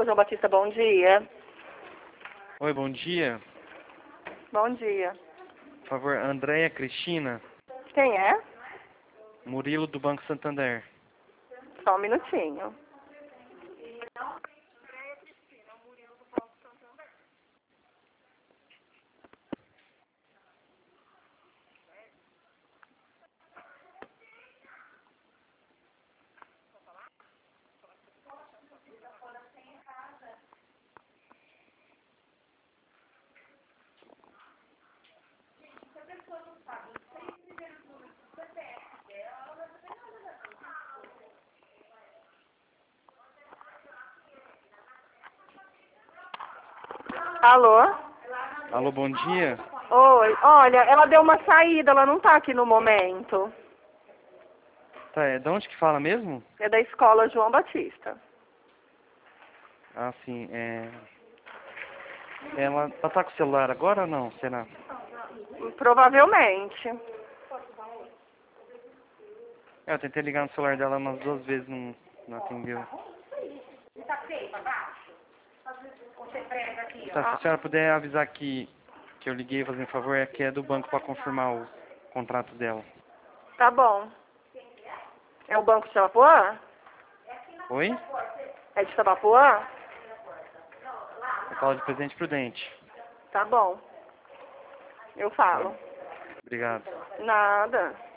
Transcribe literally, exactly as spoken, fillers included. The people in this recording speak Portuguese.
Escola João Batista, bom dia. Oi, bom dia. Bom dia. Por favor, Andréia Cristina, Quem é? Murilo do Banco Santander. Só um minutinho. Alô? Alô, bom dia. Oi, olha, ela deu uma saída, ela não tá aqui no momento. Tá, é de onde que fala mesmo? É da Escola João Batista. Ah, sim, é... Ela, ela tá com o celular agora ou não, será? Provavelmente. É, eu tentei ligar no celular dela umas duas vezes, não, não atendeu. Tá, se a senhora puder avisar que, que eu liguei, fazendo favor, é que é do banco para confirmar o contrato dela. Tá bom. É o Banco de Tabapuã? Oi? É de Tabapuã? Eu falo de Presidente Prudente. Tá bom. Eu Tá. falo. Obrigado. Nada.